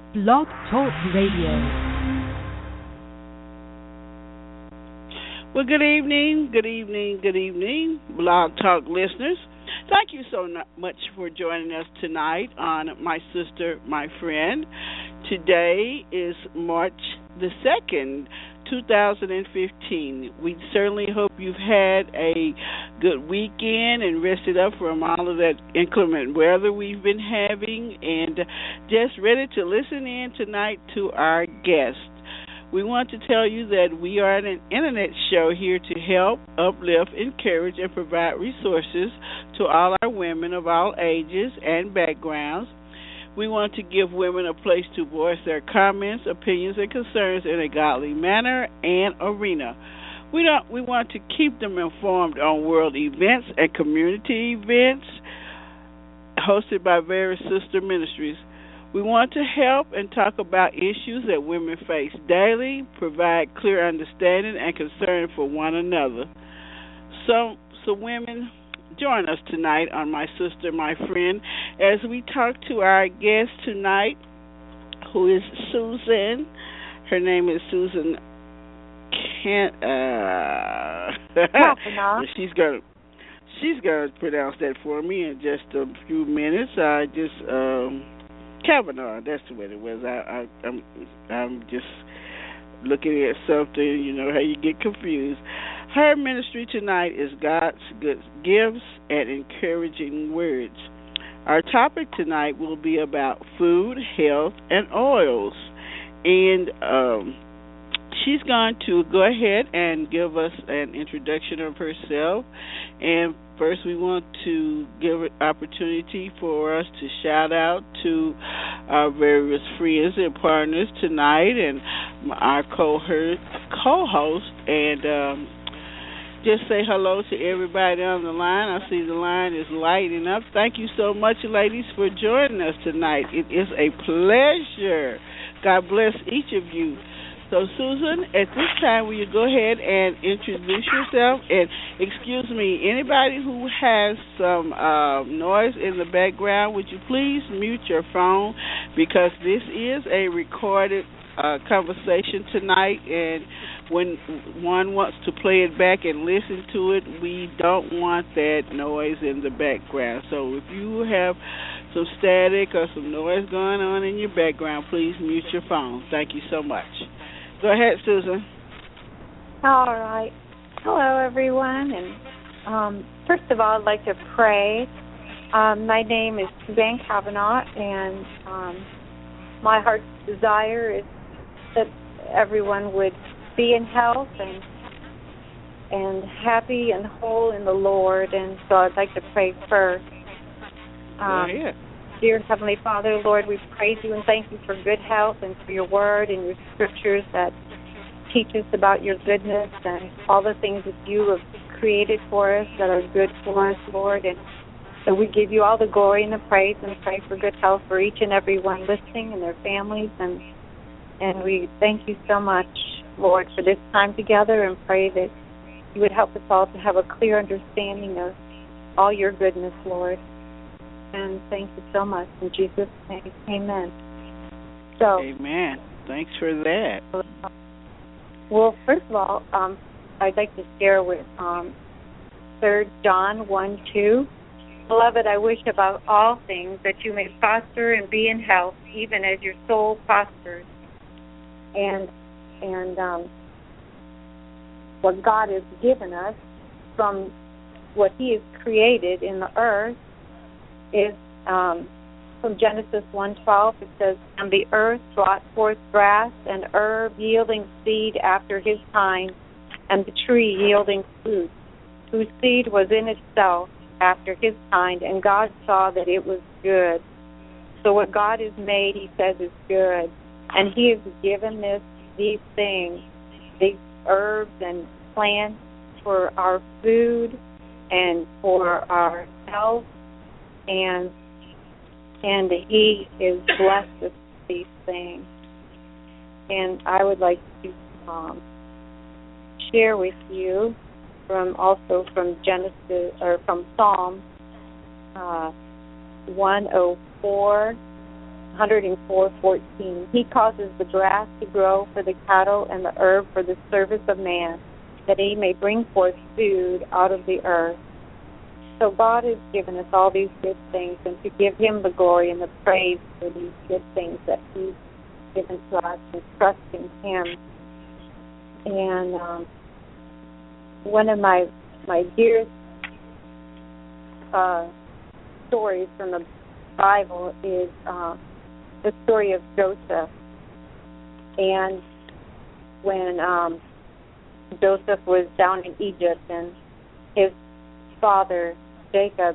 Blog Talk Radio. Well, good evening, Blog Talk listeners. Thank you so much for joining us tonight on My Sister, My Friend. Today is March the 2nd, 2015. We certainly hope you've had a good weekend and rested up from all of that inclement weather we've been having and just ready to listen in tonight to our guest. We want to tell you that we are an internet show here to help, uplift, encourage, and provide resources to all our women of all ages and backgrounds. We want to give women a place to voice their comments, opinions, and concerns in a godly manner and arena. We want to keep them informed on world events and community events hosted by various sister ministries. We want to help and talk about issues that women face daily, provide clear understanding and concern for one another. So women, join us tonight on My Sister, My Friend, as we talk to our guest tonight, who is Susan. Her name is Susan She's gonna pronounce that for me in just a few minutes. Kavanaugh, that's what it was. I'm just looking at something, you know how you get confused. Her ministry tonight is God's good gifts and encouraging words. Our topic tonight will be about food, health, and oils. And she's going to go ahead and give us an introduction of herself. And first, we want to give an opportunity for us to shout out to our various friends and partners tonight and our co-host, and just say hello to everybody on the line. I see the line is lighting up. Thank you so much, ladies, for joining us tonight. It is a pleasure. God bless each of you. So, Susan, at this time, will you go ahead and introduce yourself? And excuse me, anybody who has some noise in the background, would you please mute your phone? Because this is a recorded conversation tonight, and when one wants to play it back and listen to it, we don't want that noise in the background. So if you have some static or some noise going on in your background, please mute your phone. Thank you so much. Go ahead, Susan. All right. Hello, everyone. And first of all, I'd like to pray. My name is Suzanne Kavanaugh, and my heart's desire is that everyone would be in health and happy and whole in the Lord. And so I'd like to pray first. Dear Heavenly Father, Lord, we praise you and thank you for good health and for your word and your scriptures that teach us about your goodness and all the things that you have created for us that are good for us, Lord. And so we give you all the glory and the praise and pray for good health for each and every one listening and their families. And we thank you so much, Lord, for this time together, and pray that you would help us all to have a clear understanding of all your goodness, Lord. And thank you so much. In Jesus' name, amen. Amen. Thanks for that. Well, first of all, I'd like to share with 3 John 1:2. Beloved, I wish above all things that you may prosper and be in health, even as your soul prospers. And what God has given us from what he has created in the earth is from Genesis 1:12. It says, "And the earth brought forth grass and herb yielding seed after his kind, and the tree yielding fruit, whose seed was in itself after his kind, and God saw that it was good." So what God has made, he says, is good. And he has given these things, these herbs and plants, for our food and for our health. And he is blessed with these things. And I would like to share with you from Genesis, or from Psalm 104, 104:14. He causes the grass to grow for the cattle and the herb for the service of man, that he may bring forth food out of the earth. So God has given us all these good things, and to give him the glory and the praise for these good things that he's given to us, and trust in him. And one of my dearest stories from the Bible is the story of Joseph. And when Joseph was down in Egypt, and his father Jacob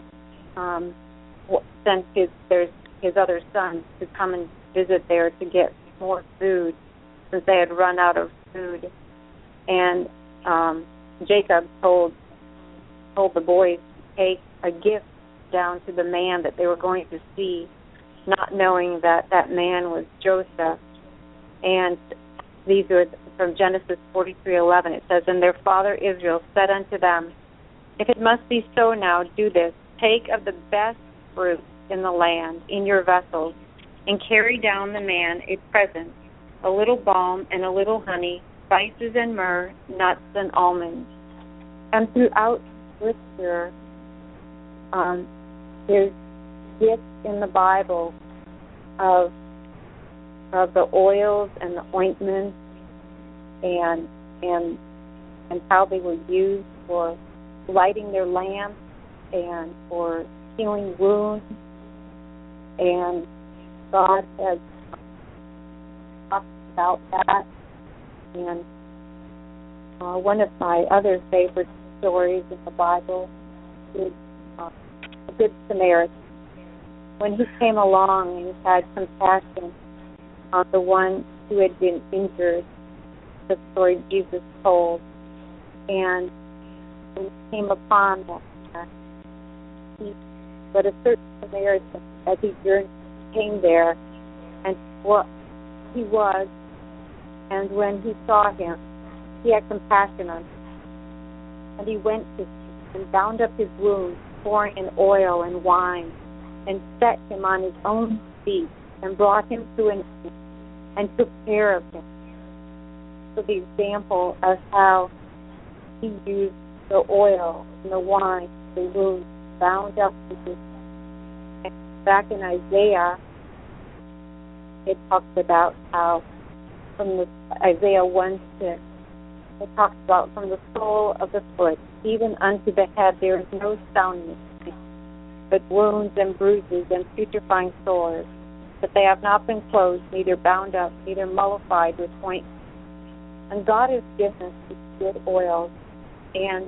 sent his other sons to come and visit there to get more food, since they had run out of food. And Jacob told the boys to take a gift down to the man that they were going to see, not knowing that that man was Joseph. And these are from Genesis 43:11. It says, "And their father Israel said unto them, If it must be so now, do this. Take of the best fruit in the land in your vessels, and carry down the man a present, a little balm and a little honey, spices and myrrh, nuts and almonds." And throughout Scripture, there's gifts in the Bible of the oils and the ointments, and how they were used for lighting their lamps and for healing wounds. And God has talked about that. And one of my other favorite stories in the Bible is the Good Samaritan. When he came along and had compassion on the one who had been injured, the story Jesus told, and when he came upon that, but a certain Samaritan, as he journeyed, came there, and what he was, and when he saw him, he had compassion on him, and he went to him and bound up his wounds, pouring in oil and wine, and set him on his own feet, and brought him to an inn, and took care of him. So the example of how he used the oil and the wine, the wounds, bound up with his. Back in Isaiah, it talks about how from the Isaiah 1:6, it talks about from the sole of the foot even unto the head there is no soundness, but wounds and bruises and putrefying sores, that they have not been closed, neither bound up, neither mollified with ointment. And God has given us these good oils. And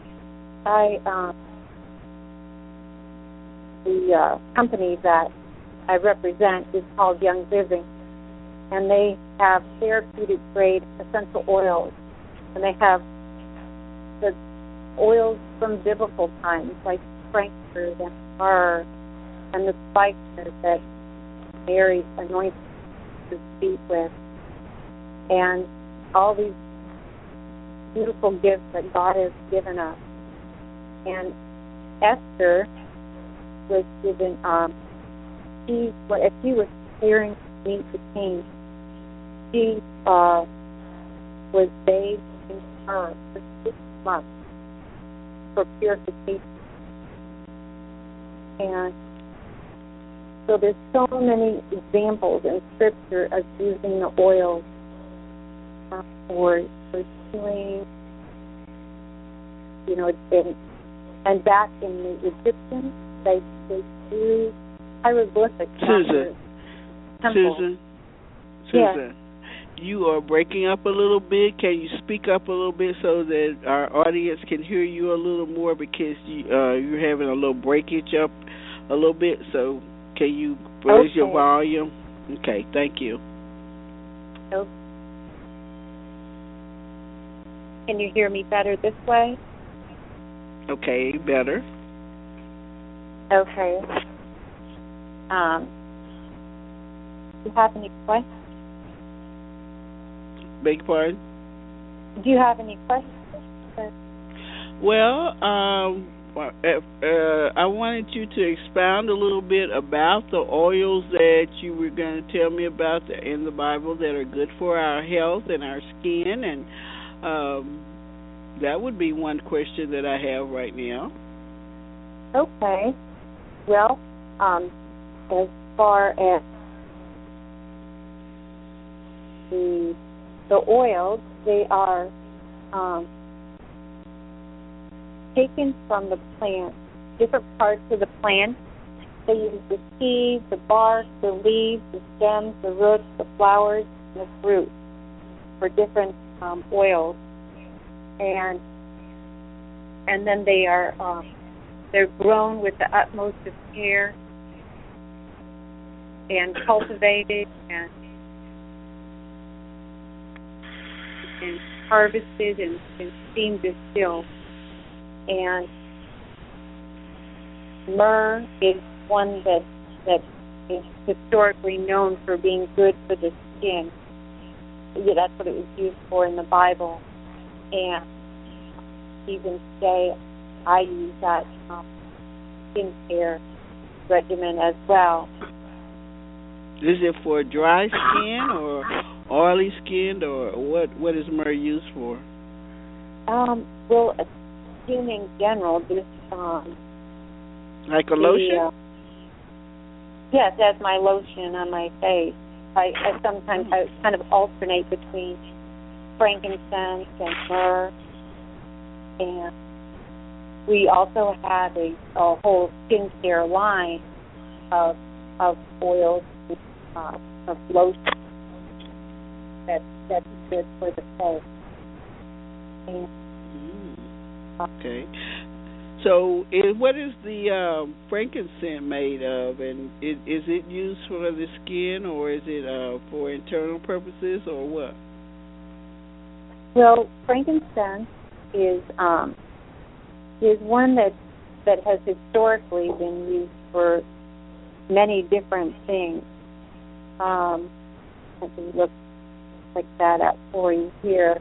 the company that I represent is called Young Living, and they have therapeutic grade essential oils, and they have the oils from biblical times, like Frankfurt and myrrh, and the spices that Mary anointed his feet with, and all these beautiful gifts that God has given us. And Esther was given, as she was preparing to meet the king, she was bathed in myrrh for 6 months for purification. And so there's so many examples in Scripture of using the oils for healing, and back in the Egyptians, they do hieroglyphics. Susan, yes. You are breaking up a little bit. Can you speak up a little bit so that our audience can hear you a little more, because you're having a little breakage up a little bit. So can you raise your volume? Okay, thank you. Okay. Can you hear me better this way? Okay, better. Okay. Do you have any questions? Beg your pardon? Do you have any questions? Well, I wanted you to expound a little bit about the oils that you were going to tell me about in the Bible that are good for our health and our skin, and that would be one question that I have right now. Okay. Well, as far as the oils, they are taken from the plant, different parts of the plant. They use the seeds, the bark, the leaves, the stems, the roots, the flowers, and the fruit for different oils, and then they're grown with the utmost of care and cultivated and harvested and steam distilled. And myrrh is one that is historically known for being good for the skin. Yeah, that's what it was used for in the Bible. And even today, I use that skincare regimen as well. Is it for dry skin or oily skin, or what is myrrh used for? Well, skin in general, just like a lotion? Yes, that's my lotion on my face. I sometimes kind of alternate between frankincense and myrrh, and we also have a whole skincare line of oils, of lotion that's good for the face. And, okay. So, what is the frankincense made of, and is it used for the skin, or is it for internal purposes, or what? Well, frankincense is one that has historically been used for many different things. Let me look like that up for you here.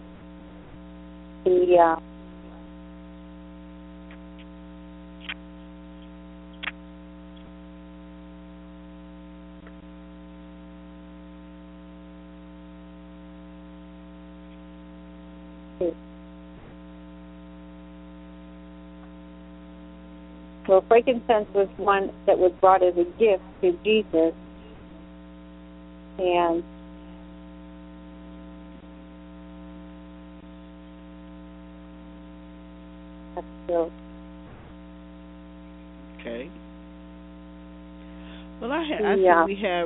Well, frankincense was one that was brought as a gift to Jesus, and that's still. Okay. Well, I think we have.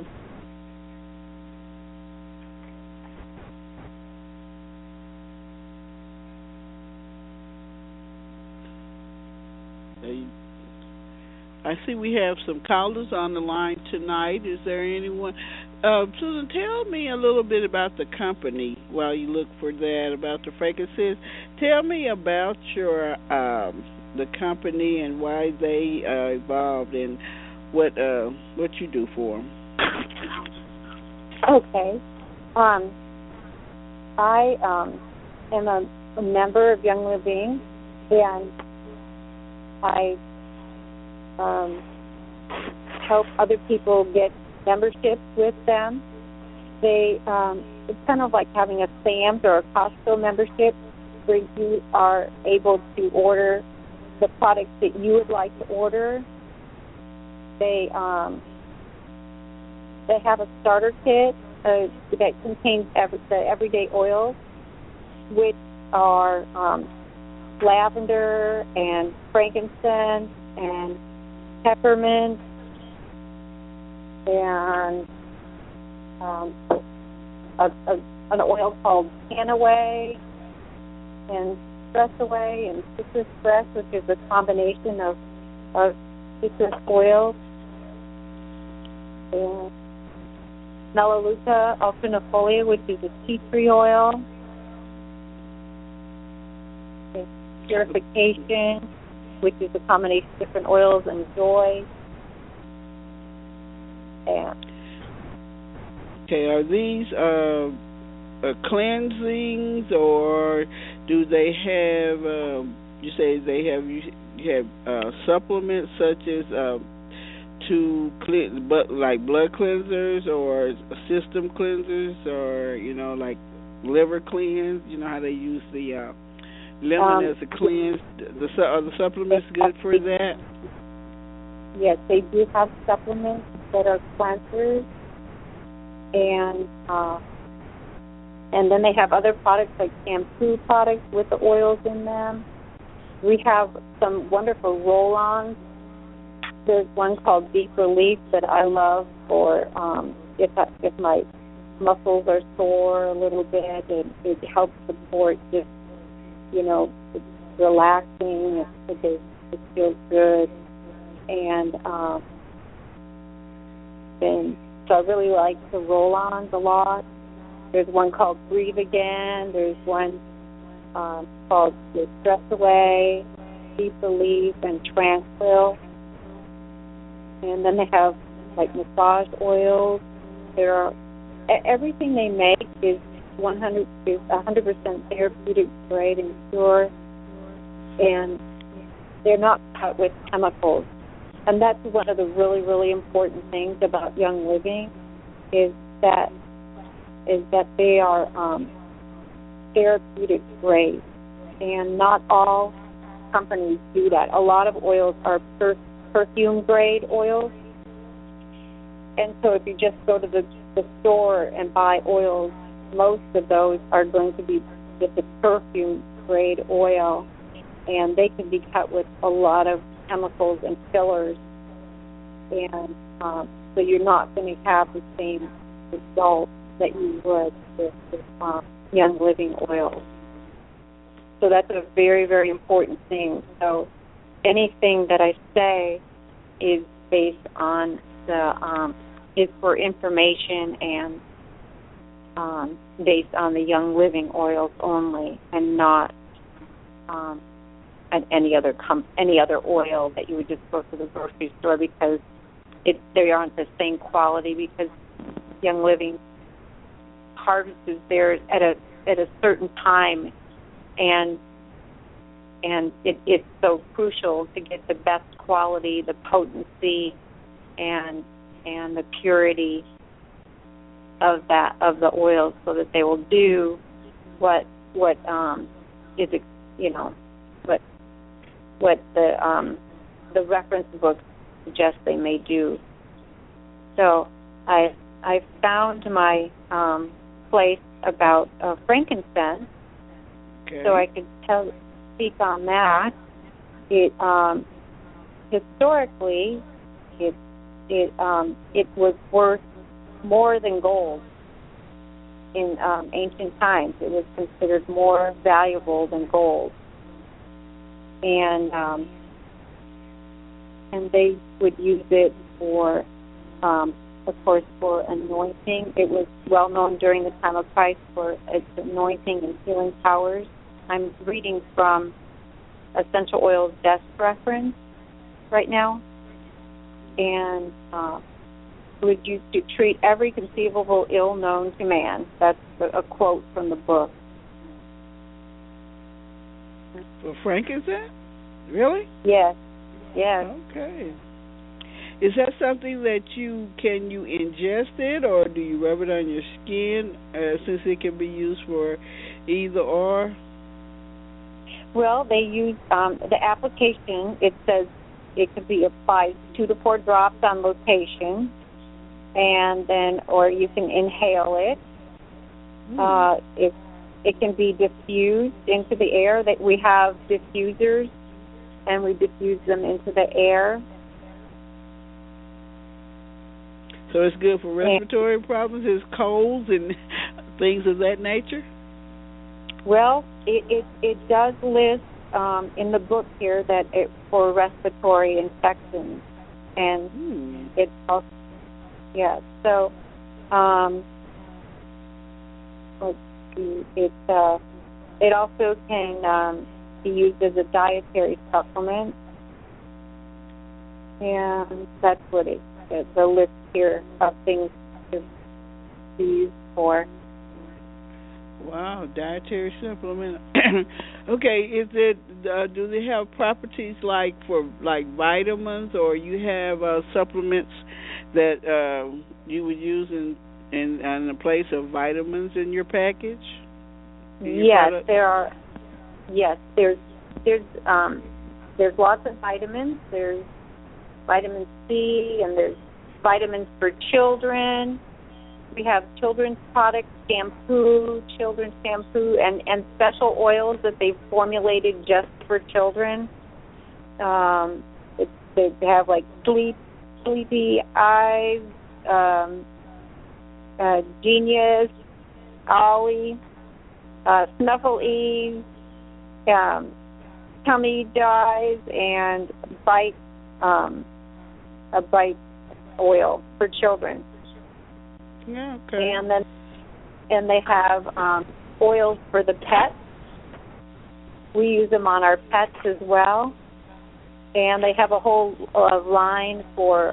I see we have some callers on the line tonight. Is there anyone? Susan, tell me a little bit about the company while you look for that, about the frankincense. Tell me about your the company and why they evolved and what you do for them. Okay. I am a member of Young Living, and I help other people get memberships with them. It's kind of like having a Sam's or a Costco membership, where you are able to order the products that you would like to order. They have a starter kit that contains the everyday oils, which are lavender and frankincense and peppermint and an oil called Canaway and Stress Away and Citrus Press, which is a combination of citrus oils, and Melaleuca alternifolia, which is a tea tree oil, and Purification, which is a combination of different oils, and Joy. And okay, are these cleansings, or do they have? You say they have you have supplements such as to clean, but like blood cleansers or system cleansers, or like liver cleanse. You know how they use the lemon as a cleanse. Are the supplements good for that? Yes, they do have supplements that are cleansers, and then they have other products like shampoo products with the oils in them. We have some wonderful roll-ons. There's one called Deep Relief that I love for if my muscles are sore a little bit. It helps support just, relaxing. It feels good. And so I really like the roll-ons a lot. There's one called Breathe Again. There's one called the Stress Away, Deep Relief, and Tranquil. And then they have like massage oils. Everything they make is 100% therapeutic grade and pure, and they're not cut with chemicals. And that's one of the really, really important things about Young Living is that they are therapeutic grade, and not all companies do that. A lot of oils are perfume grade oils, and so if you just go to the store and buy oils, most of those are going to be just a perfume grade oil, and they can be cut with a lot of chemicals and fillers, and so you're not going to have the same result that you would with Young Living oils. So that's a very, very important thing. So anything that I say is based on is for information and based on the Young Living oils only, and not any other oil that you would just go to the grocery store, because they aren't the same quality, because Young Living harvests theirs at a certain time, and it's so crucial to get the best quality, the potency, and the purity of the oils, so that they will do what the reference books suggest they may do. So I found my place about frankincense, so I could speak on that. It historically it was worth more than gold in ancient times. It was considered more valuable than gold, and they would use it for, of course, for anointing. It was well known during the time of Christ for its anointing and healing powers. I'm reading from Essential Oils Desk Reference right now, and it was used to treat every conceivable ill known to man. That's a quote from the book. For frankincense? Really? Yes. Yes. Okay. Is that something that you ingest it, or do you rub it on your skin, since it can be used for either or? Well, they use the application. It says it could be applied 2 to 4 drops on location, and then, or you can inhale it. It can be diffused into the air. That we have diffusers, and we diffuse them into the air. So it's good for respiratory problems, it's colds and things of that nature? Well, it does list in the book here that it for respiratory infections, and it's also, yeah. So let's see, it also can be used as a dietary supplement, and that's what the list here of things to be used for. Wow, dietary supplement. Okay, is it do they have properties like for like vitamins, or you have supplements that you would use in the place of vitamins in your package? Yes, there are. Yes, there's lots of vitamins. There's vitamin C, and there's vitamins for children. We have children's products, children's shampoo, and special oils that they've formulated just for children. They have like Sleepy Eyes, Genius, Ollie, Snuffle Eve, Tummy Dyes, and a Bite oil for children. Yeah, okay. And they have oils for the pets. We use them on our pets as well. And they have a whole line for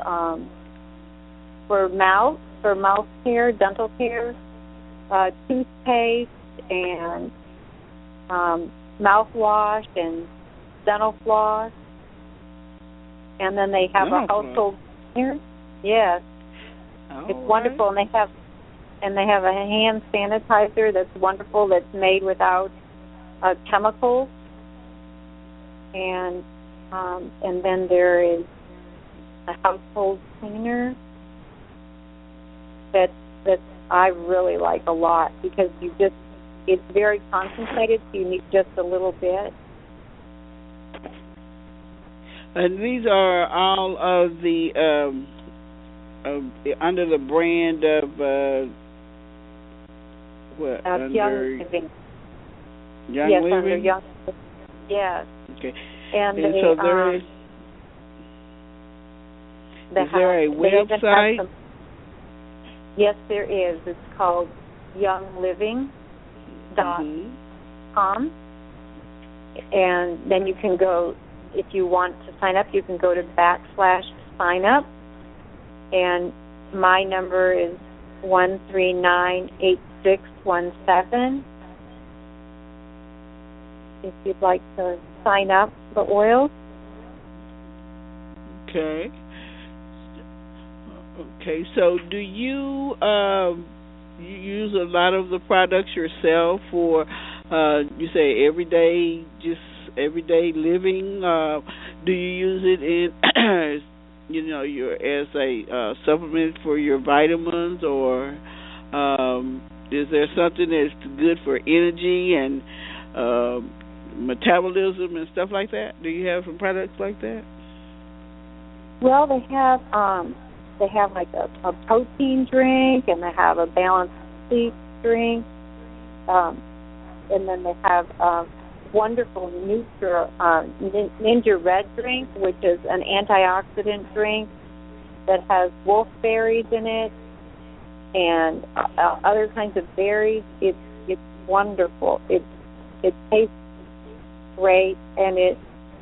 mouth care, dental care, toothpaste, and mouthwash and dental floss. And then they have a household cleaner. Yes. It's wonderful, and they have a hand sanitizer that's wonderful, that's made without chemicals, and then there is a household cleaner that I really like a lot, because it's very concentrated, so you need just a little bit. And these are all of the under the brand of what? Young Living. Young yes, Living? Under Young Living. Yes. Okay. And so there is there a website? Yes, there is. It's called youngliving.com. And then you can go, if you want to sign up, you can go to /sign up. And my number is 1398617. If you'd like to sign up for oils. Okay. Okay. So, do you you use a lot of the products yourself, or you say everyday living? Do you use it in as a supplement for your vitamins, or is there something that's good for energy and metabolism and stuff like that? Do you have some products like that? Well, they have like a protein drink, and they have a balanced sleep drink, and then they have wonderful Ninja Red drink, which is an antioxidant drink that has wolfberries in it and other kinds of berries. It's wonderful. It tastes great, and it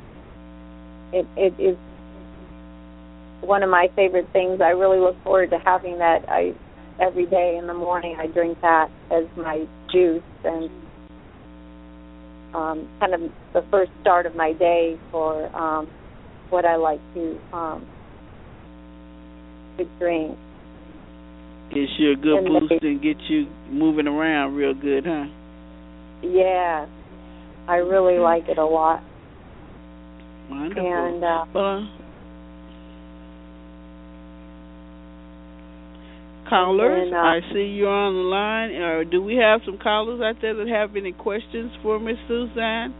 is one of my favorite things. I really look forward to having that. Every day in the morning I drink that as my juice, and kind of the first start of my day for what I like to drink. Gives you a good boost and get you moving around real good, huh? Yeah, I really like it a lot. Wonderful. And callers, I see you on the line. Do we have some callers out there that have any questions for Miss Suzanne?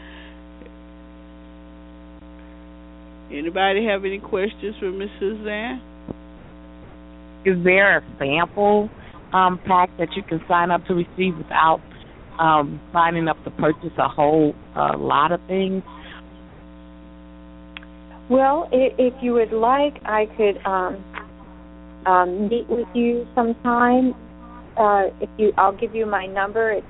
Anybody have any questions for Miss Suzanne? Is there a sample pack that you can sign up to receive without signing up to purchase a whole lot of things? Well, if you would like, I could meet with you sometime. I'll give you my number. It's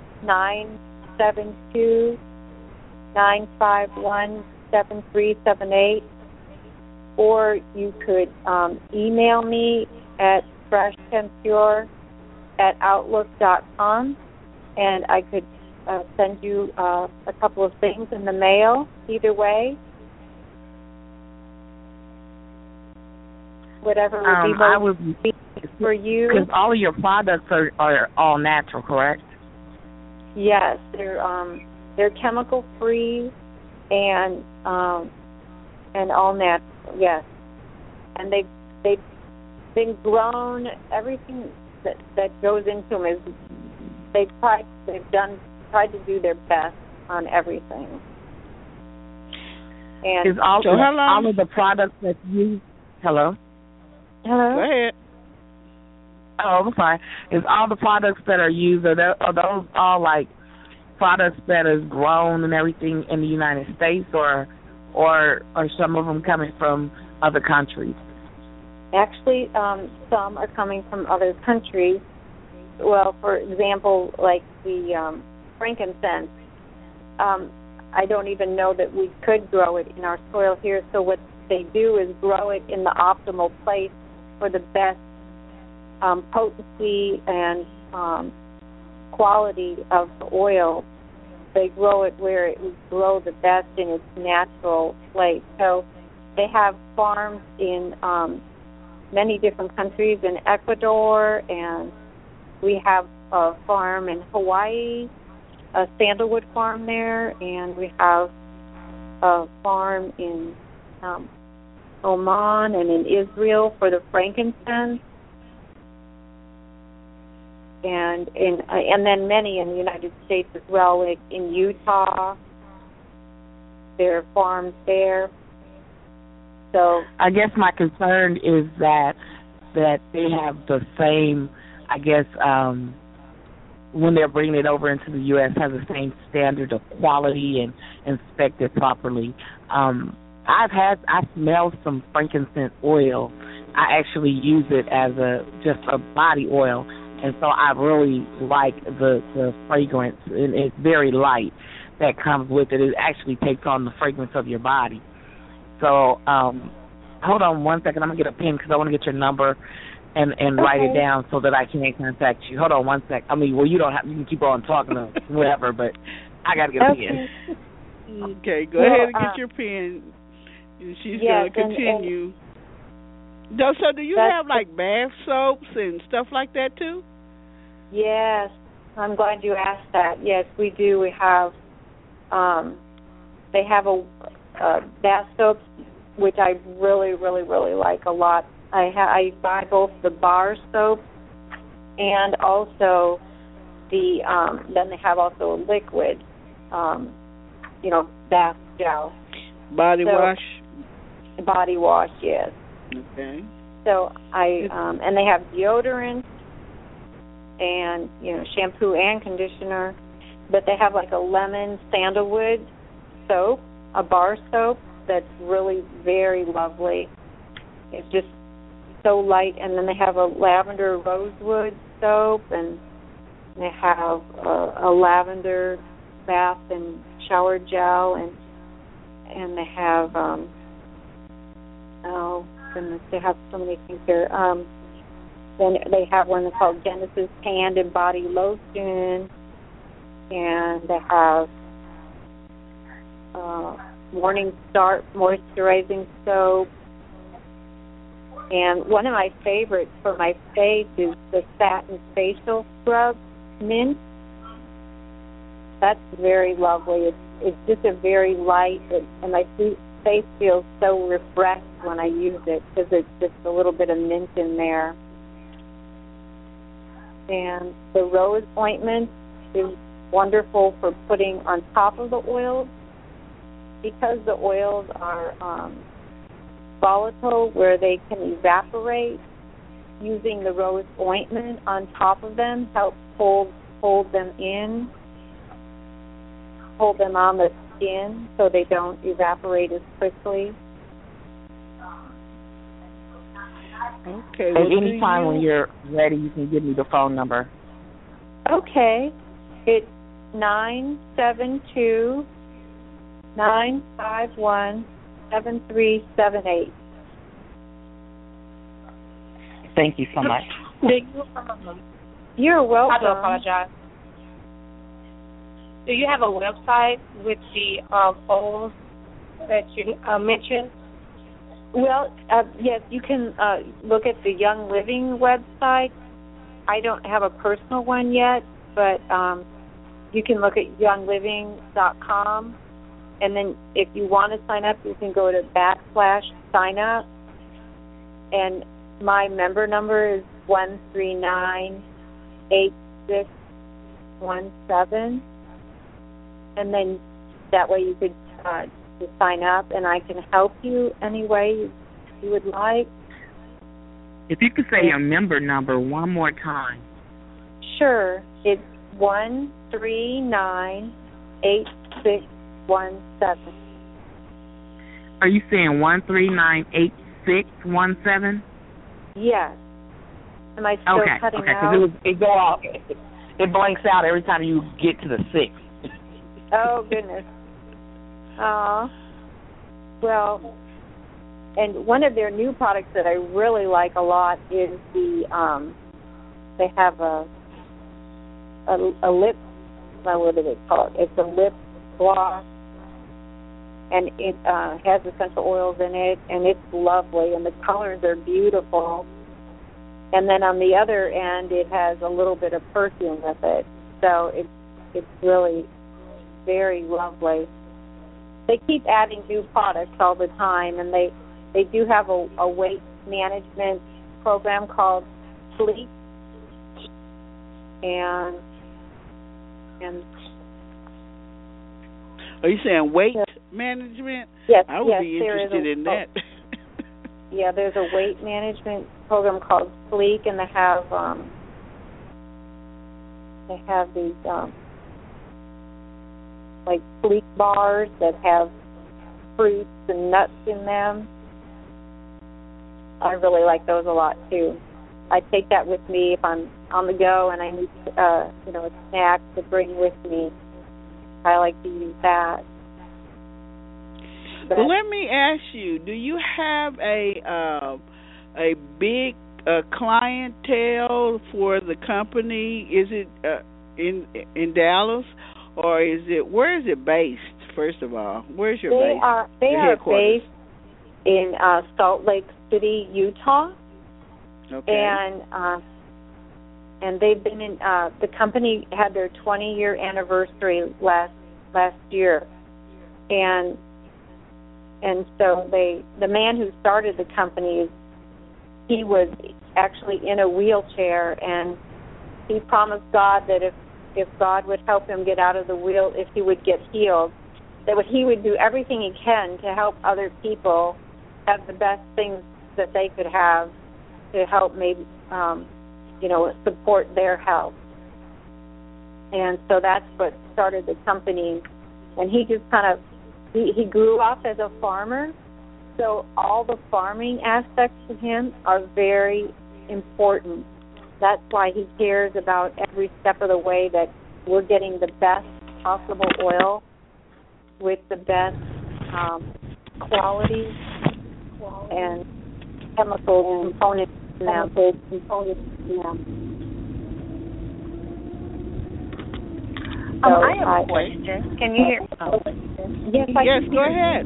972-951-7378. Or you could email me at freshandpure@outlook.com, and I could send you a couple of things in the mail. Either way, whatever would be most for you. Because all of your products are all natural, correct? Yes, they're chemical free and all natural. Yes, and they've been grown. Everything that goes into them is they've tried to do their best on everything. And is all of the products that you hello? Go ahead. Oh, I'm sorry. Is all the products that are used, are those all like products that is grown and everything in the United States, or are some of them coming from other countries? Actually, some are coming from other countries. Well, for example, like the frankincense, I don't even know that we could grow it in our soil here. So what they do is grow it in the optimal place for the best potency and quality of the oil. They grow it where it would grow the best in its natural place. So they have farms in many different countries, in Ecuador, and we have a farm in Hawaii, a sandalwood farm there, and we have a farm in Oman and in Israel for the frankincense, and then many in the United States as well, like in Utah. There are farms there. So I guess my concern is that they have the same, I guess, when they're bringing it over into the U.S., has the same standard of quality and inspected properly. I smelled some frankincense oil. I actually use it as just a body oil, and so I really like the fragrance, and it's very light that comes with it. It actually takes on the fragrance of your body. So hold on one second. I'm going to get a pen because I want to get your number and write it down so that I can contact you. Hold on one sec. I mean, well, you don't have. You can keep on talking or whatever, but I got to get a pen. Okay, go ahead and get your pen. She's going to continue. So do you have, like, bath soaps and stuff like that, too? Yes. I'm glad you asked that. Yes, we do. We have, they have a bath soaps, which I really, really, really like a lot. I buy both the bar soap and also then they have also a liquid, bath gel. Body wash? Body wash, yes. Okay. So and they have deodorant and, shampoo and conditioner, but they have like a lemon sandalwood soap, a bar soap that's really very lovely. It's just so light, and then they have a lavender rosewood soap, and they have a lavender bath and shower gel, and they have goodness, they have so many things here. Then they have one that's called Genesis Hand and Body Lotion, and they have Morning Start moisturizing soap. And one of my favorites for my face is the Satin Facial Scrub Mint. That's very lovely. It's just a very light, and my face feels so refreshed when I use it because there's just a little bit of mint in there. And the rose ointment is wonderful for putting on top of the oils because the oils are volatile where they can evaporate. Using the rose ointment on top of them helps hold them in, hold them on the skin so they don't evaporate as quickly. Okay. At any time when you're ready, you can give me the phone number. Okay. It's 972-951-7378. Thank you so much. You're welcome. I do apologize. Do you have a website with the oils that you mentioned? Well, yes, you can look at the Young Living website. I don't have a personal one yet, but you can look at youngliving.com. And then if you want to sign up, you can go to /sign up. And my member number is 139-8617. And then that way you could just sign up, and I can help you any way you would like. If you could say your member number one more time. Sure. It's 139-8617. Are you saying 139-8617? Yes. Am I still cutting out? Okay, it blanks out every time you get to the 6. Oh, goodness. Well, and one of their new products that I really like a lot is they have a lip, what do they call it? It's a lip gloss, and it has essential oils in it, and it's lovely, and the colors are beautiful. And then on the other end, it has a little bit of perfume with it, so it's really very lovely. They keep adding new products all the time, and they do have a weight management program called Sleep, and are you saying weight management? Yes, I would be interested in that. Yeah, there's a weight management program called Sleep, and they have these like Sleep bars that have fruits and nuts in them. I really like those a lot too. I take that with me if I'm on the go and I need a snack to bring with me. I like to use that. But, well, let me ask you: do you have a big clientele for the company? Is it in Dallas, or where is it based? First of all, where's your base? They are based in Salt Lake City, Utah. Okay. And they've been in. The company had their 20-year anniversary last year, and so the man who started the company, he was actually in a wheelchair, and he promised God that if God would help him get out of the wheel, if he would get healed, that he would do everything he can to help other people have the best things that they could have to help maybe, support their health. And so that's what started the company. And he just he grew up as a farmer, so all the farming aspects to him are very important. That's why he cares about every step of the way that we're getting the best possible oil with the best quality and chemical components in them. I have a question. Can you hear? Oh. Yes, go ahead.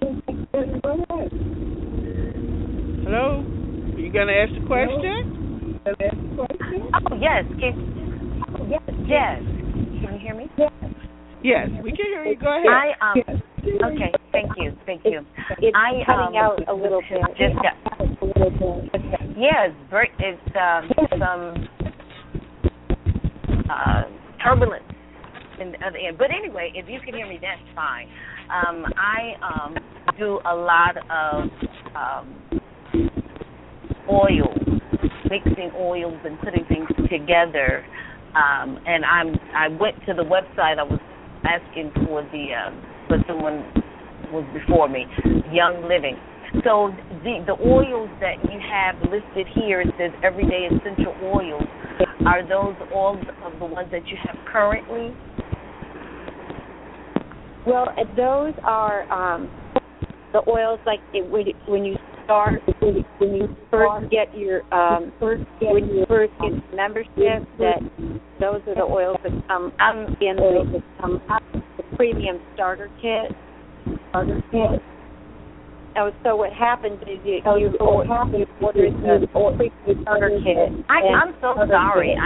Hello? Are you going to ask the question? Oh, yes. Yes. Can you hear me? Yes, we can hear you. Go ahead. Okay, thank you. It's cutting out a little bit. It's some turbulence in the other end. But anyway, if you can hear me, that's fine. I do a lot of oils, mixing oils and putting things together. And I went to the website. I was asking for but someone was before me, Young Living. So the oils that you have listed here, it says everyday essential oils. Are those all of the ones that you have currently? Well, those are the oils like when you start, when you first get your when you first get membership. That those are the oils that come in the premium starter kit. Oh, so what happens is you order the premium starter kit. I'm so sorry.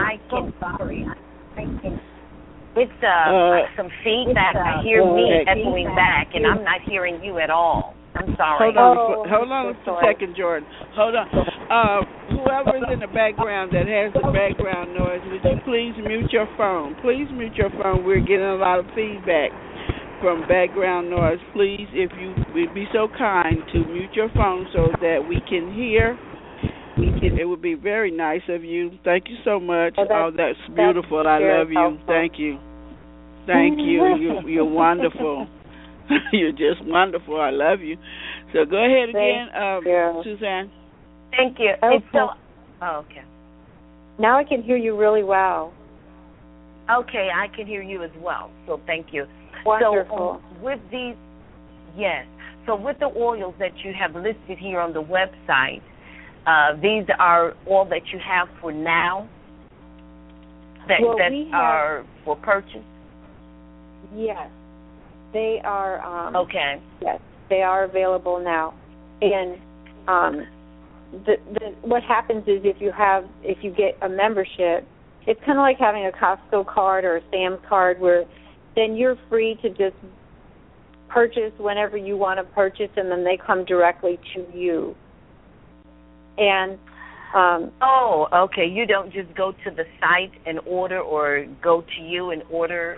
It's some feedback. I hear me echoing back, and I'm not hearing you at all. I'm sorry. Hold on a second, Jordan. Hold on. Whoever's in the background that has the background noise, would you please mute your phone? Please mute your phone. We're getting a lot of feedback from background noise. Please, if you would be so kind to mute your phone so that we can hear. It would be very nice of you. Thank you so much. That's beautiful. I love you. Helpful. Thank you. Thank you. You're wonderful. You're just wonderful. I love you. So go ahead again, Suzanne. Thank you. Okay. Okay. Now I can hear you really well. Okay, I can hear you as well. So thank you. Wonderful. So with these, yes. So with the oils that you have listed here on the website, these are all that you have for now that are for purchase? Yes. They are okay. Yes, they are available now. And what happens is if you get a membership, it's kind of like having a Costco card or a Sam's card, where then you're free to just purchase whenever you want to purchase, and then they come directly to you. And okay. You don't just go to the site and order, or go to you and order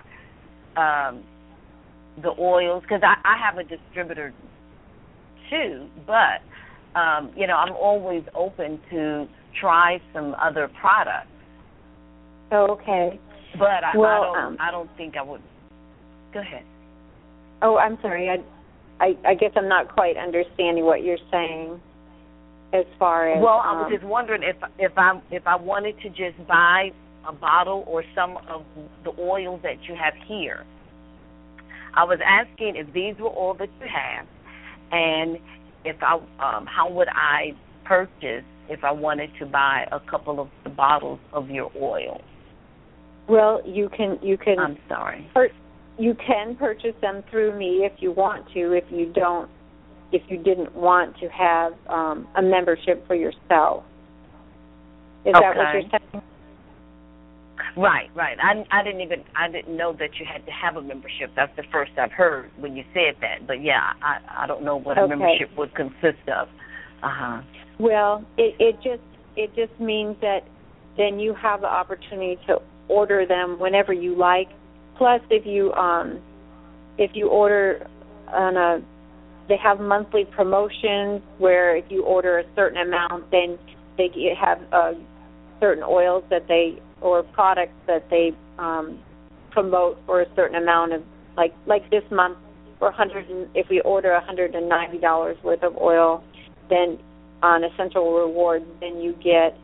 the oils, because I have a distributor too, but I'm always open to try some other products. Okay. But I don't think I would. Go ahead. Oh, I'm sorry. I guess I'm not quite understanding what you're saying. As far as I was just wondering if I wanted to just buy a bottle or some of the oils that you have here. I was asking if these were all that you have, and if how would I purchase if I wanted to buy a couple of the bottles of your oil. Well, you can. I'm sorry. You can purchase them through me if you want to. If you didn't want to have a membership for yourself. Is that what you're saying? Right. I didn't know that you had to have a membership. That's the first I've heard when you said that. But yeah, I don't know what a membership would consist of. Well, it just means that then you have the opportunity to order them whenever you like. Plus, if you order they have monthly promotions where if you order a certain amount, then they have certain oils or products that they promote for a certain amount of, like this month for if we order $190 worth of oil, then on Essential Rewards, then you get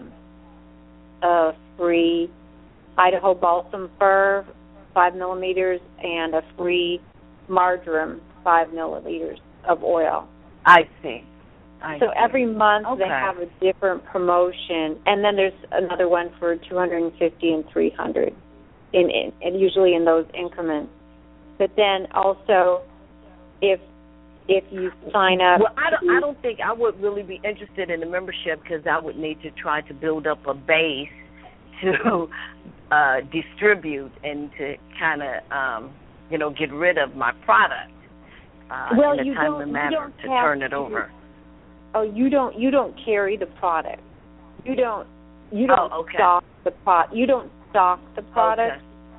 a free Idaho Balsam Fir 5 milliliters and a free marjoram 5 milliliters of oil. I see. So every month they have a different promotion, and then there's another one for $250 and $300, and usually in those increments. But then also, if you sign up, I don't think I would really be interested in a membership, because I would need to try to build up a base to distribute and to kind of get rid of my product in a timely manner to turn it over. Oh, you don't carry the product. You don't stock the product. You don't stock the product.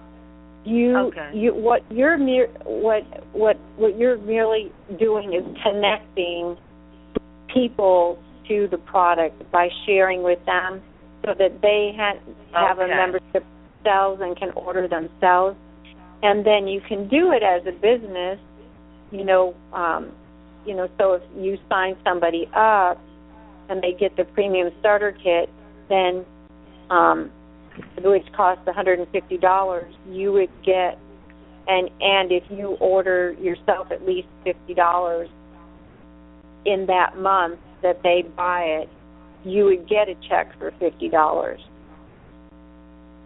What you're merely doing is connecting people to the product by sharing with them, so that they have a membership themselves and can order themselves, and then you can do it as a business. So if you sign somebody up and they get the premium starter kit, then which costs $150, you would get, and if you order yourself at least $50 in that month that they buy it, you would get a check for $50.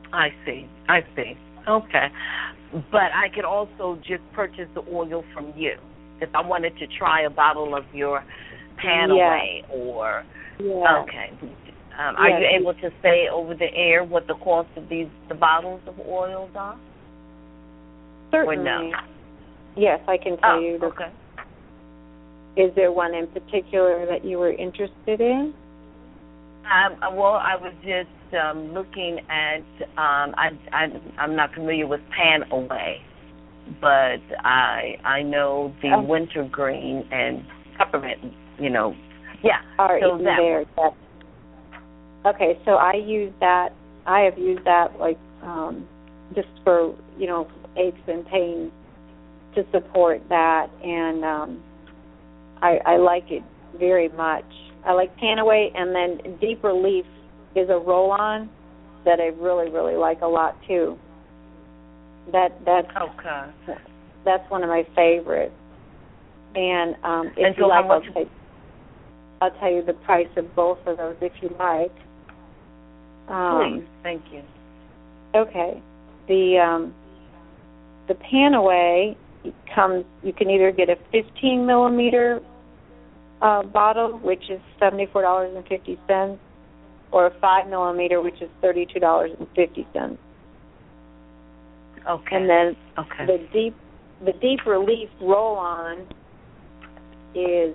I see. Okay. But I could also just purchase the oil from you if I wanted to try a bottle of your Panaway or okay. Are you able to say over the air what the cost of the bottles of oils are? Certainly. Or no? Yes, I can tell you. Okay. Is there one in particular that you were interested in? Well, I was just looking at. I'm not familiar with Panaway, but I know the wintergreen and peppermint. You know, yeah. Are so in there. Okay, so I use that. I have used that just for aches and pains to support that, and I like it very much. I like Panaway, and then Deep Relief is a roll-on that I really, really like a lot too. That's one of my favorites. And if you like, I'll tell you the price of both of those if you like. Please, thank you. Okay, the Panaway comes. You can either get a 15 millimeter bottle, which is $74.50, or a 5 millimeter, which is $32.50. Okay. And then the Deep Relief roll-on is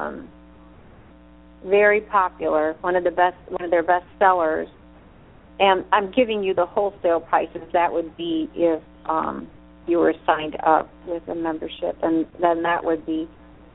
very popular, one of their best sellers. And I'm giving you the wholesale prices. That would be if you were signed up with a membership, and then that would be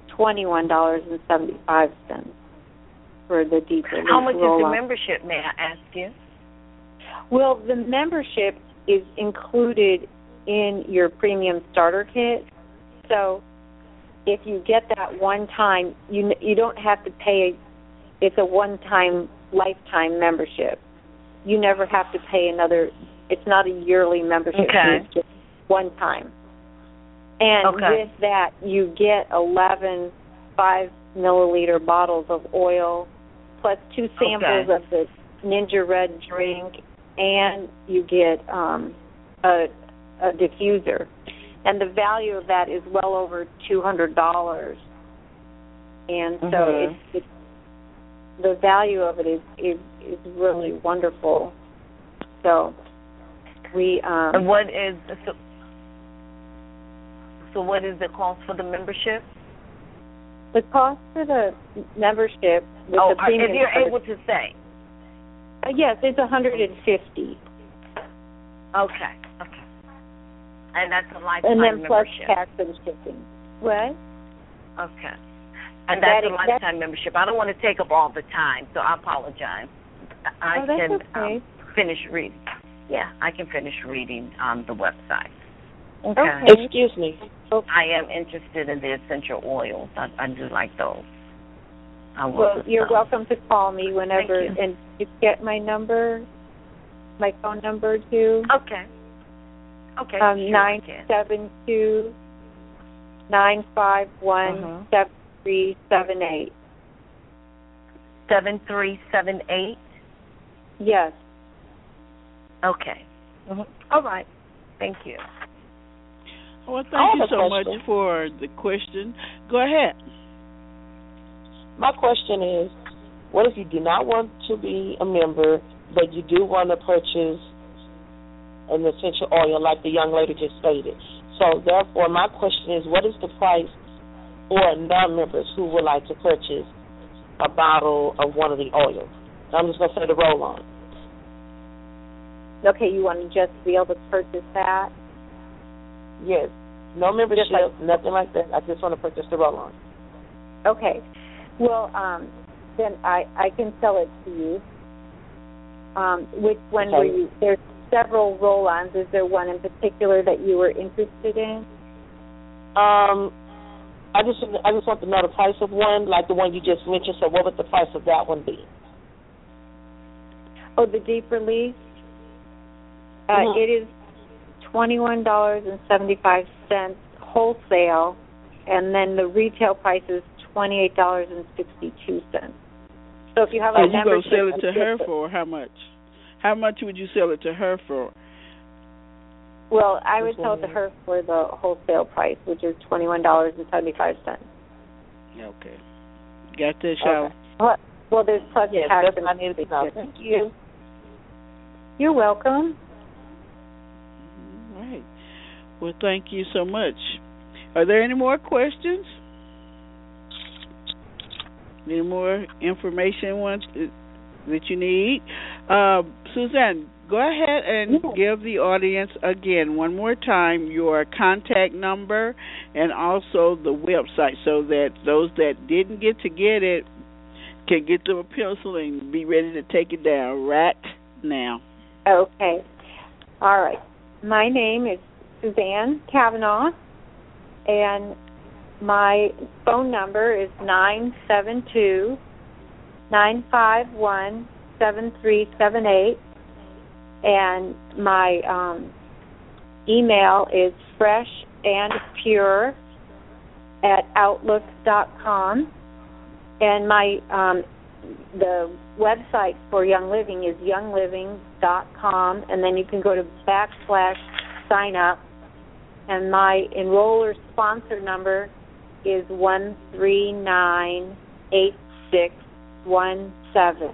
$21.75 for the Deep Relief roll-on. How much is the membership, may I ask you? Well, the membership is included in your premium starter kit. So if you get that one time, you don't have to pay. It's a one-time lifetime membership. You never have to pay another. It's not a yearly membership. Okay. It's just one time. And with that, you get 11 5-milliliter bottles of oil, plus 2 samples of the Ninja Red drink, and you get a diffuser. And the value of that is well over $200. And so it's the value of it is really wonderful. So we and what is so what is the cost for the membership? The cost for the membership with the premium, if you're able to say. Yes, it's $150. Okay. And that's a lifetime and then plus membership. tax and shipping. What? Okay. And that's a lifetime membership. I don't want to take up all the time, so I apologize. I can finish reading. Yeah, I can finish reading on the website. Okay. Excuse me. I am interested in the essential oils. I do like those. Well, you're welcome to call me whenever. And you get my number, my phone number too. Okay. 972-951-7378. 7378? Yes. Okay. All right. Thank you. Well, thank you so much for the question. Go ahead. My question is, what if you do not want to be a member, but you do want to purchase an essential oil like the young lady just stated? So, therefore, my question is, what is the price for non-members who would like to purchase a bottle of one of the oils? I'm just going to say the roll-on. Okay, you want to just be able to purchase that? Yes. No membership, nothing like that. I just want to purchase the roll-on. Okay. Well, then I can sell it to you. Which one were you? There's several roll-ons. Is there one in particular that you were interested in? I just want to know the price of one, like the one you just mentioned. So what would the price of that one be? Oh, the Deep Relief? It is $21.75 wholesale, and then the retail price is $28.62. So if you have a membership, you go sell it to her for how much? How much would you sell it to her for? Well, I would sell it to her for the wholesale price, which is $21.75. Okay. Got that, Shall? Okay. Well, there's plus tax. That's what I needed to know. Thank you. You're welcome. All right. Well, thank you so much. Are there any more questions? Any more information that you need? Suzanne, go ahead and give the audience again one more time your contact number and also the website so that those that didn't get to get it can get them a pencil and be ready to take it down right now. Okay. All right. My name is Suzanne Kavanaugh, and my phone number is 972-951-7378, and my email is freshandpure@outlook.com, and my the website for Young Living is youngliving.com, and then you can go to /sign up, and my enroller sponsor number is 1398617.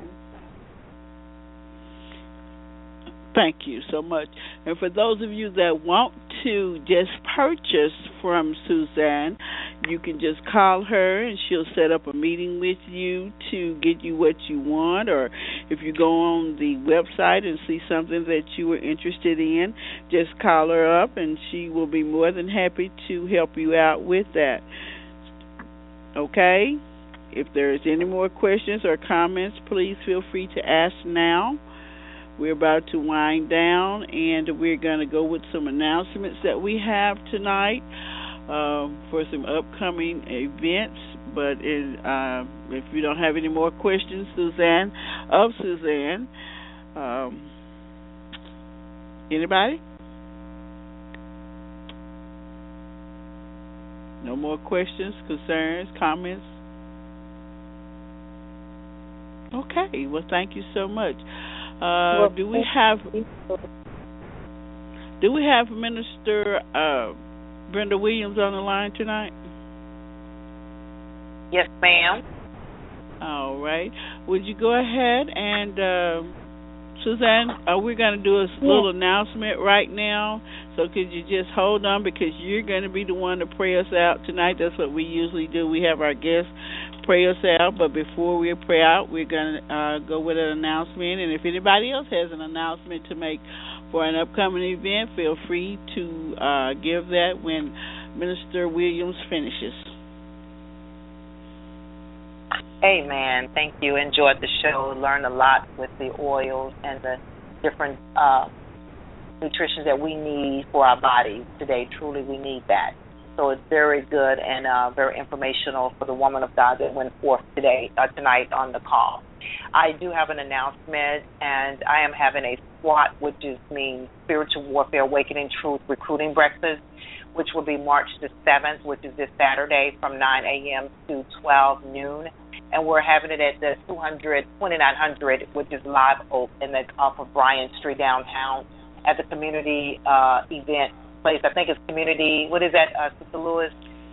Thank you so much. And for those of you that want to just purchase from Suzanne, you can just call her and she'll set up a meeting with you to get you what you want. Or if you go on the website and see something that you were interested in, just call her up and she will be more than happy to help you out with that. Okay? If there's any more questions or comments, please feel free to ask now. We're about to wind down, and we're going to go with some announcements that we have tonight for some upcoming events. But if you don't have any more questions, Suzanne, anybody? No more questions, concerns, comments? Okay, well, thank you so much. Do we have Minister Brenda Williams on the line tonight? Yes, ma'am. All right. Would you go ahead and Suzanne, we're going to do a little announcement right now. So could you just hold on, because you're going to be the one to pray us out tonight. That's what we usually do. We have our guests pray us out, but before we pray out, we're going to go with an announcement. And if anybody else has an announcement to make for an upcoming event, feel free to give that when Minister Williams finishes. Amen. Thank you. Enjoyed the show. Learned a lot with the oils and the different nutrition that we need for our bodies today. Truly, we need that. So it's very good and very informational for the woman of God that went forth tonight on the call. I do have an announcement, and I am having a SWAT, which means Spiritual Warfare Awakening Truth Recruiting Breakfast, which will be March the 7th, which is this Saturday from 9 a.m. to 12 noon. And we're having it at the 2900, which is Live Oak, and that's off of Bryant Street downtown at the community event place. I think it's community. What is that, Sister Lewis?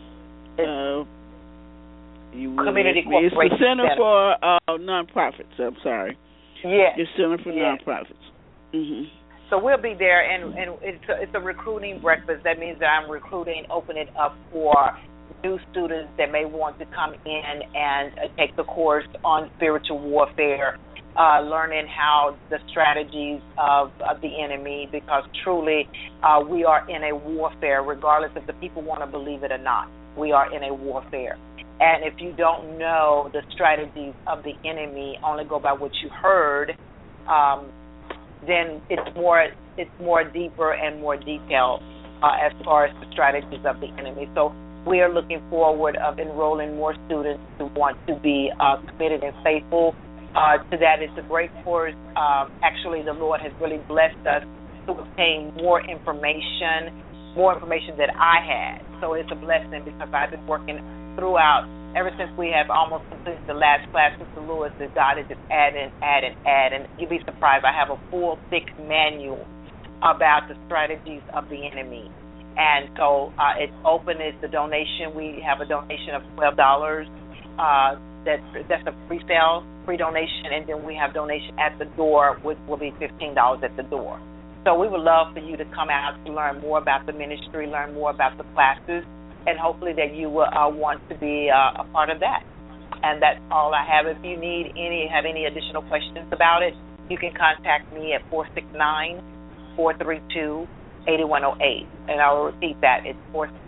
Community Corporation. It's the Center for Nonprofits. I'm sorry. Yes. The Center for Nonprofits. Mm-hmm. So we'll be there, and it's a recruiting breakfast. That means that I'm recruiting, opening it up for new students that may want to come in and take the course on spiritual warfare, learning how the strategies of the enemy, because truly we are in a warfare, regardless if the people want to believe it or not. We are in a warfare. And if you don't know the strategies of the enemy, only go by what you heard, then it's more deeper and more detailed as far as the strategies of the enemy. So we are looking forward of enrolling more students who want to be committed and faithful to that. It's a great course. Actually, the Lord has really blessed us to obtain more information than I had. So it's a blessing, because I've been working throughout ever since we have almost completed the last class, Mr. Lewis, that God is just adding. And you'd be surprised. I have a full, thick manual about the strategies of the enemy. And so it's open. It's the donation. We have a donation of $12. That's a pre-sale, pre-donation, and then we have donation at the door, which will be $15 at the door. So we would love for you to come out to learn more about the ministry, learn more about the classes, and hopefully that you will want to be a part of that. And that's all I have. If you have any additional questions about it, you can contact me at 469-432-8108. And I will repeat that. It's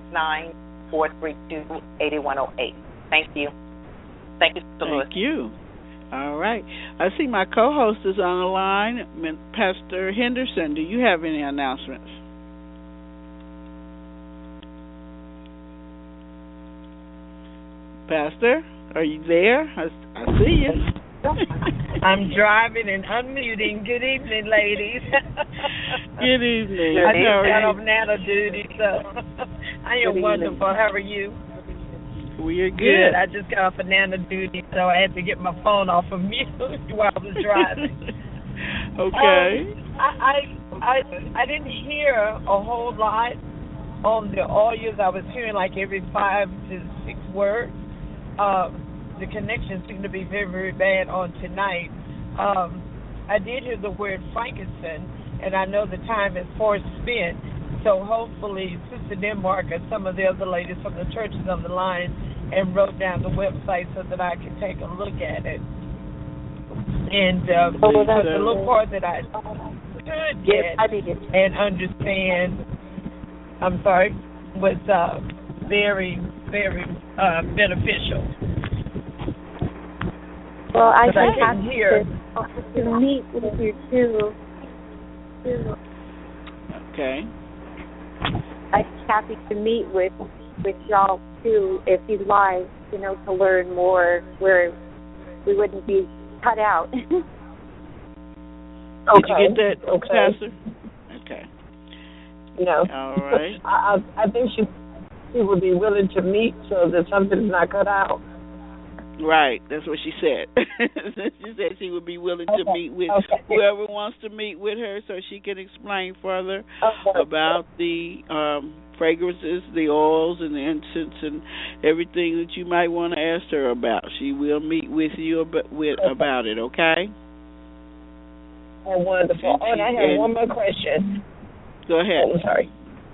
469-432-8108. Thank you. Thank you, Mr. Lewis. Thank you. All right. I see my co-host is on the line, Pastor Henderson. Do you have any announcements? Pastor, are you there? I see you. I'm driving and unmuting. Good evening, ladies. Good evening. I just got off Nana duty, so I am wonderful. How are you? We are good. I just got off of Nana duty, so I had to get my phone off of mute while I was driving. Okay. I didn't hear a whole lot on the audios. I was hearing like every 5 to 6 words. The connection seemed to be very, very bad on tonight. I did hear the word frankincense, and I know the time is far spent. So hopefully Sister Denmark and some of the other ladies from the churches on the line and wrote down the website so that I can take a look at it. And the little part that I could get and understand, was very, very beneficial. Well, I can hear to meet with you too. Okay. I'm happy to meet with y'all too, if you'd like, to learn more where we wouldn't be cut out. Did you get that, Pastor? Okay. All right. I think she would be willing to meet so that something's not cut out. Right, that's what she said. She said she would be willing to meet with whoever wants to meet with her so she can explain further about the fragrances, the oils, and the incense, and everything that you might want to ask her about. She will meet with you about it, okay? Oh, wonderful. And I have one more question. Go ahead. I'm sorry.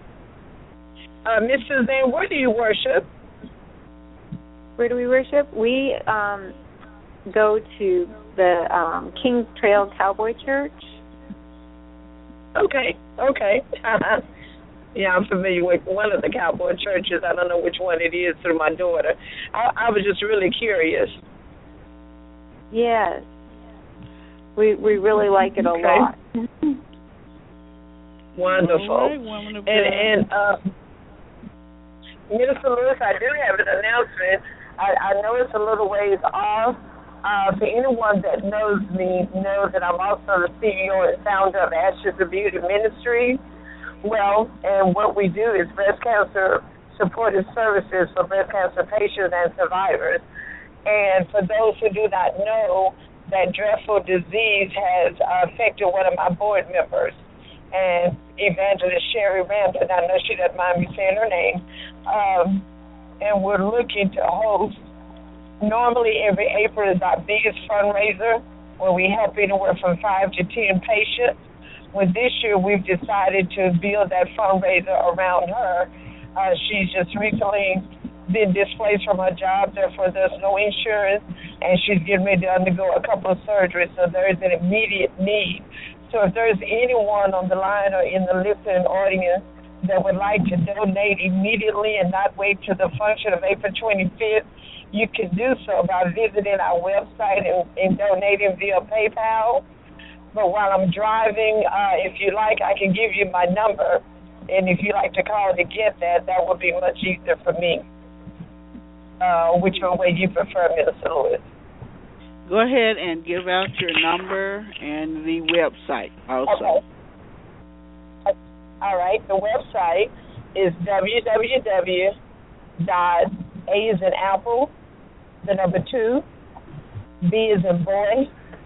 Miss Suzanne, where do you worship? Where do we worship? We go to the Kings Trail Cowboy Church. Okay. Yeah, I'm familiar with one of the cowboy churches. I don't know which one it is through my daughter. I was just really curious. Yes. We really like it a lot. Wonderful. Right, and Minister Lewis, I do have an announcement. I know it's a little ways off. For anyone that knows me, knows that I'm also the CEO and founder of Ashes of Beauty Ministry. Well, and what we do is breast cancer supportive services for breast cancer patients and survivors. And for those who do not know, that dreadful disease has affected one of my board members, and Evangelist Sherry Ramsden. I know she doesn't mind me saying her name. And we're looking to host, normally every April is our biggest fundraiser, where we help anywhere from 5 to 10 patients. With this year, we've decided to build that fundraiser around her. She's just recently been displaced from her job, therefore there's no insurance, and she's getting ready to undergo a couple of surgeries, so there is an immediate need. So if there's anyone on the line or in the listening audience that would like to donate immediately and not wait till the function of April 25th, you can do so by visiting our website and donating via PayPal. But while I'm driving, if you like, I can give you my number, and if you like to call to get that, that would be much easier for me. Whichever way you prefer, Minister Lewis. Go ahead and give out your number and the website also. Okay. All right. The website is www.A as in Apple, the number 2, B is in boy,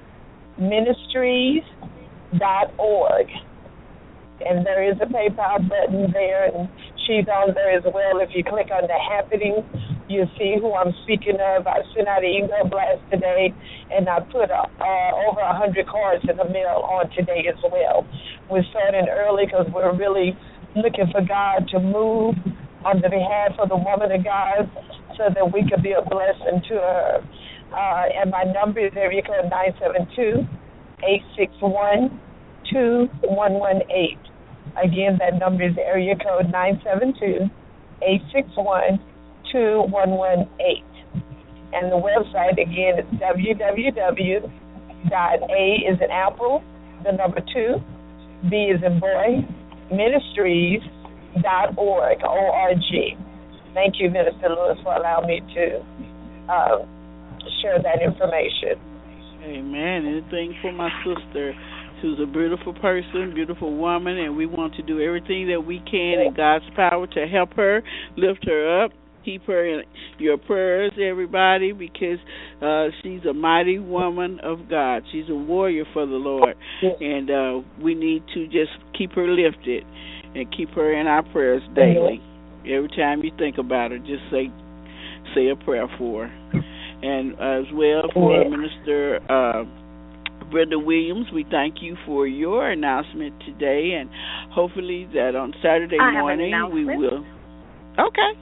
ministries.org. And there is a PayPal button there, and she's on there as well. If you click on the happening, you'll see who I'm speaking of. I sent out an email blast today, and I put over 100 cards in the mail on today as well. We're starting early because we're really looking for God to move on the behalf of the woman of God so that we could be a blessing to her. And my number is area code 972-861-2118. Again, that number is area code 972-861-2118. And the website, again, is www.A is in Apple, the number 2, B is in boy, ministries.org, O-R-G. Thank you, Minister Lewis, for allowing me to share that information. Amen. Anything for my sister. She's a beautiful person, beautiful woman, and we want to do everything that we can in God's power to help her, lift her up, keep her in your prayers, everybody, because she's a mighty woman of God. She's a warrior for the Lord, and we need to just keep her lifted and keep her in our prayers daily. Every time you think about her, just say a prayer for her. And as well for Minister Brenda Williams, we thank you for your announcement today, and hopefully that on Saturday morning we will. Okay.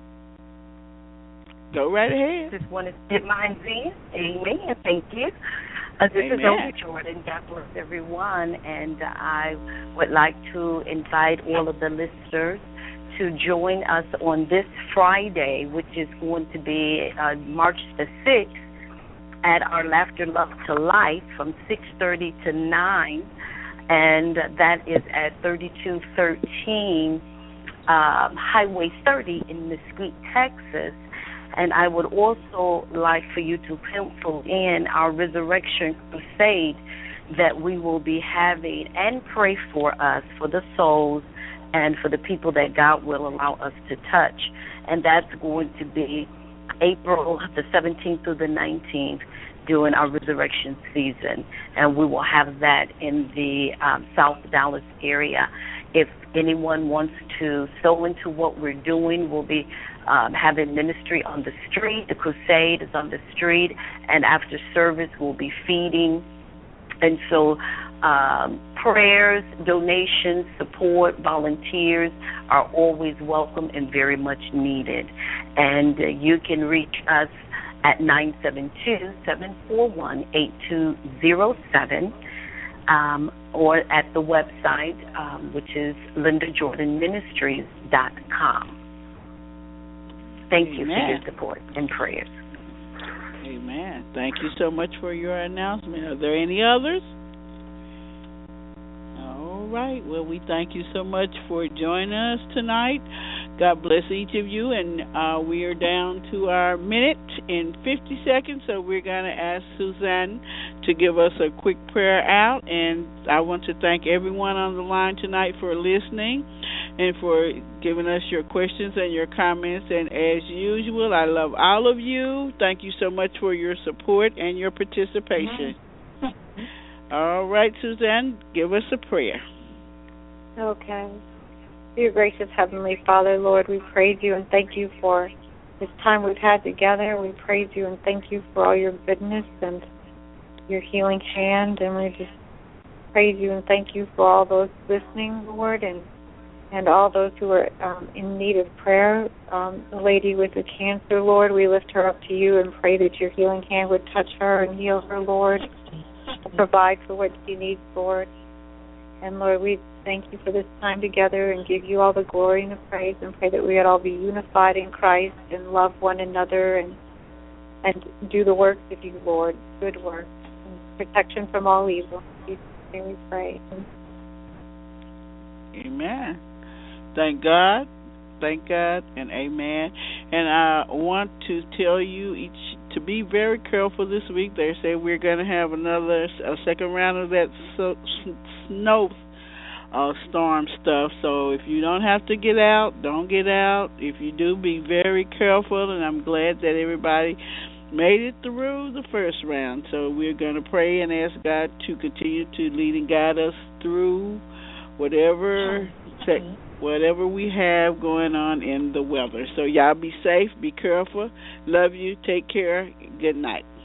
Go right ahead. Just want to get mine in. Amen. Thank you. This is Elder Jordan. God bless everyone. And I would like to invite all of the listeners to join us on this Friday, which is going to be March the 6th, at our Laughter, Love to Life from 6:30 to 9, and that is at 3213 Highway 30 in Mesquite, Texas. And I would also like for you to pencil in our Resurrection Crusade that we will be having, and pray for us, for the souls, and for the people that God will allow us to touch. And that's going to be April the 17th through the 19th during our resurrection season. And we will have that in the South Dallas area. If anyone wants to sow into what we're doing, we'll be having ministry on the street. The crusade is on the street, and after service we'll be feeding. And so prayers, donations, support, volunteers are always welcome and very much needed. And you can reach us at 972-741-8207 or at the website, which is LindaJordanMinistries.com. Thank you for your support and prayers. Amen. Thank you so much for your announcement. Are there any others? All right. Well, we thank you so much for joining us tonight. God bless each of you. And we are down to our minute and 50 seconds, so we're going to ask Suzanne to give us a quick prayer out. And I want to thank everyone on the line tonight for listening and for giving us your questions and your comments. And as usual, I love all of you. Thank you so much for your support and your participation. All right, Suzanne, give us a prayer. Okay. Dear gracious Heavenly Father, Lord, we praise you and thank you for this time we've had together. We praise you and thank you for all your goodness and your healing hand. And we just praise you and thank you for all those listening, Lord, and all those who are in need of prayer. The lady with the cancer, Lord, we lift her up to you and pray that your healing hand would touch her and heal her, Lord, and provide for what she needs, Lord. And, Lord, we thank you for this time together and give you all the glory and the praise, and pray that we would all be unified in Christ and love one another and do the works of you, Lord, good works, and protection from all evil. In Jesus' name we pray. Amen. Thank God, and amen. And I want to tell you to be very careful this week. They say we're going to have a second round of that snow storm stuff. So if you don't have to get out, don't get out. If you do, be very careful. And I'm glad that everybody made it through the first round. So we're going to pray and ask God to continue to lead and guide us through whatever we have going on in the weather. So y'all be safe, be careful, love you, take care, good night.